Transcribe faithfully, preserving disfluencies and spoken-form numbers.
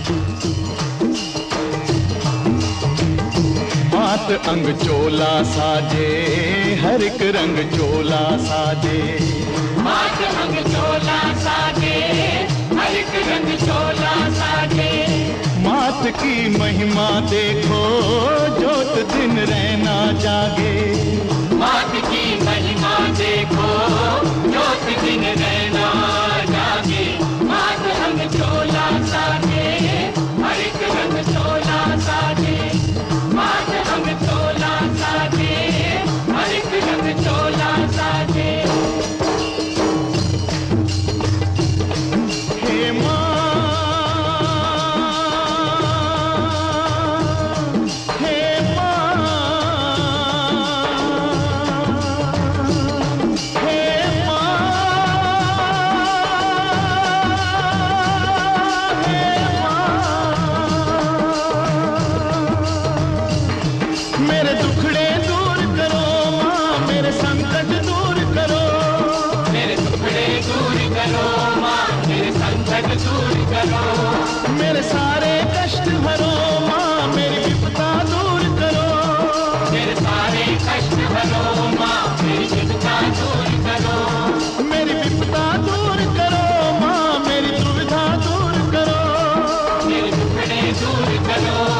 मात अंग चोला साजे, हर एक रंग चोला साजे। मात अंग चोला साजे, हर एक रंग चोला साजे। मात की महिमा देखो, जोत दिन रहना जागे। मात की महिमा देखो, जोत दिन रहना जागे। मात अंग चोला साजे, हर एक रंग चोला साजे। मात अंग चोला साजे, हर एक रंग चोला साजे। हे माँ, हे माँ, हे माँ, हे माँ। मेरे दुखड़े दूर करो माँ, मेरे संकट दूर करो। मेरे दुखड़े दूर करो माँ, मेरे संकट दूर करो। मेरे सारे कष्ट हरो माँ, मेरी विपदा दूर करो। मेरे सारे कष्ट हरो माँ, मेरी विपदा दूर करो। मेरी विपदा दूर करो माँ, मेरी दुविधा दूर करो। मेरे दुखड़े दूर करो